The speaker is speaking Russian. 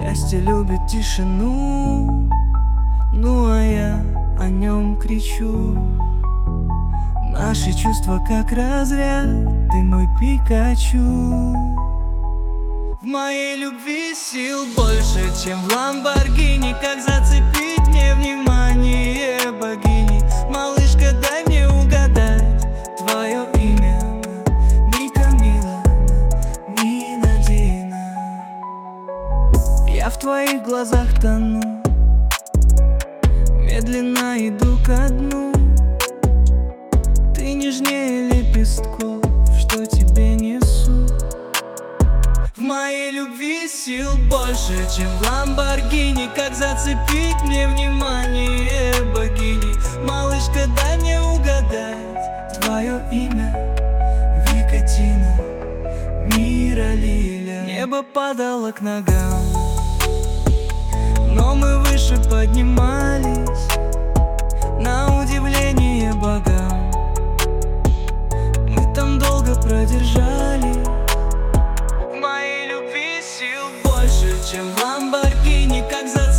Счастье любит тишину, ну а я о нем кричу. Наши чувства как разряд, ты мой Пикачу. В моей любви сил больше, чем в Ламборгини. Как зацепить мне внимание богини? Малышка, дай мне угадать твое имя. Ни Камила, ни Надина. Я в твоих глазах тону, медленно иду ко дну. Ты нежнее лепестков, что тебе несу. В моей любви сил больше, чем в Ламборгини. Как зацепить мне внимание богини? Малышка, дай мне угадать твое имя. Викатина, Мира Лиля. Небо падало к ногам, но мы выше поднимались, на удивление богам. Мы там долго продержались. В моей любви сил больше, чем в Ламборгини. Как за